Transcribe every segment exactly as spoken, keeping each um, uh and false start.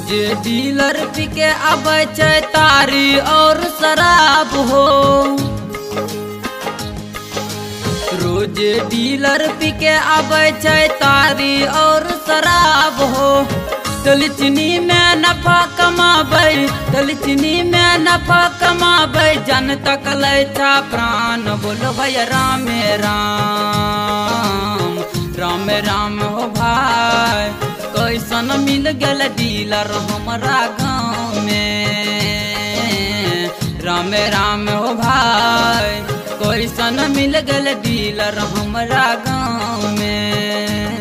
रोज dealer पी के आबै छै तारी और शराब हो। रोज डीलर पी के आबै छै तारी और शराब हो। दलचनी में नफा कमाबै, दलचनी में नफा कमाबै, जनता लै था प्राण। बोलो भैया राम राम राम राम हो भाई। कैसन मिल गल डीलर हमारा गाँव में। राम राम हो भाई, कैसन मिल गल डीलर हमारा गाँव में।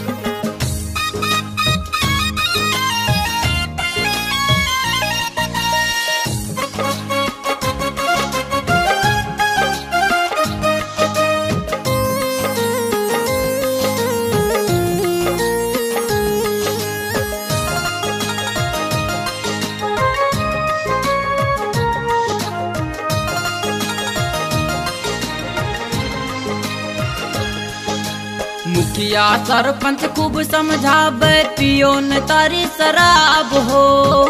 मुखिया सरपंच खूब समझावे, पियो न तारी शराब हो।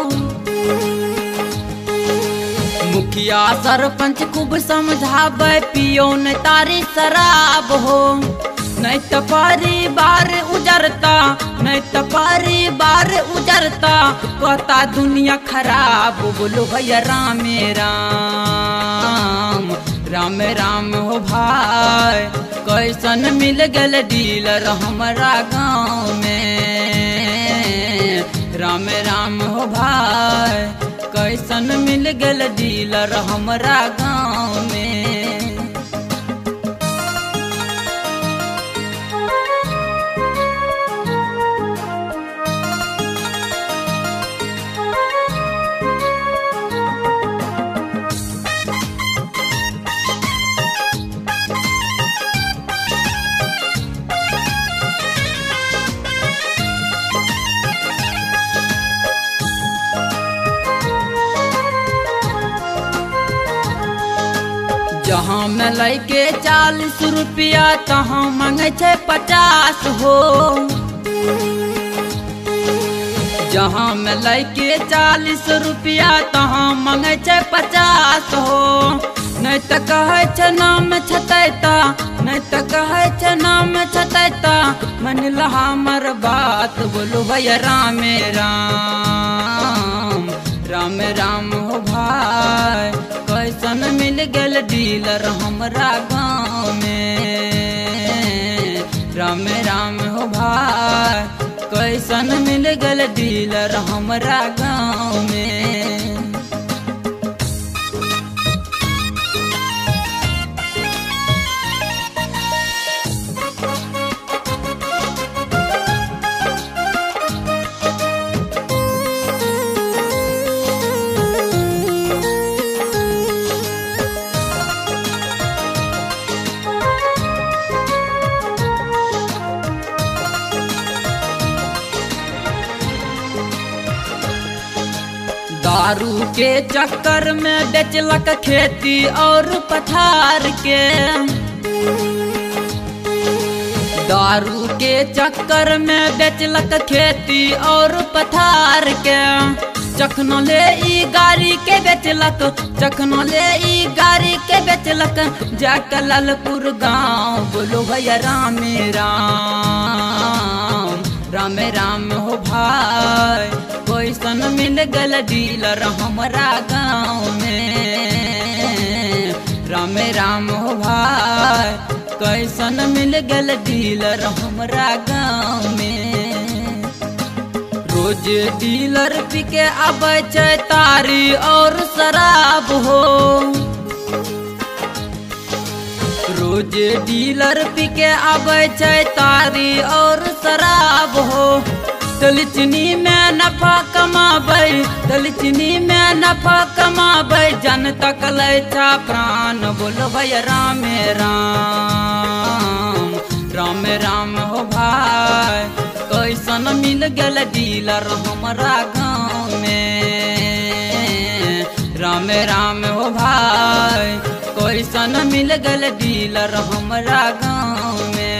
मुखिया सरपंच खूब समझावे, पियो न तारी शराब हो। नहीं तो परिवार उजरता, नहीं तो परिवार उजरता, कहता दुनिया खराब। बोलो भैया राम राम राम राम हो भाई। कैसन मिल गल डीलर हमारा गाँव में। राम राम हो भाई, कैसन मिल गल डीलर हमारा गाँव में। जहाँ में लैके चालीस रुपया, तहाँ मांगे छे पचास हो। जहाँ में लैके चालीस रुपया, तहाँ मांगे छे पचास हो। नहीं तो कहे छे नाम छतैता, नहीं तो कहे छे नाम छतैता, मन लहा मर बात। बोलो भैया राम राम राम राम हो भाई। कैसन मिल गल डीलर हमारा गाँव में। राम राम हो भाई, कैसन मिल गल डीलर हमारा गाँव में। दारू के चक्कर में बेचलक खेती और पथार के। दारू के चक्कर में बेचलक खेती और पथार के। चखनो ले ई गाड़ी के बेचलक, चखनो ले ई गाड़ी के बेचलक, जाकर लालपुर गाँव। बोलो भैया राम राम राम राम हो भाई। कैसन मिल गल डीलर हमारा गाँव में। राम राम हो भाई, कैसन मिल गल डीलर हमारा गाँव में। रोज डीलर पी के आबै छै तारी और शराब हो। रोज डीलर पी के आबै छै तारी और शराब हो। दलचनी में नफा कमाबै, दलचनी में नफा कमाबै, जनता लै था प्राण। बोलो भैया राम राम राम राम हो भाई। कैसन मिल गल डीलर हमारा गाँव में। राम राम हो भाई, कैसन मिल गल डीलर हमारा गाँव में।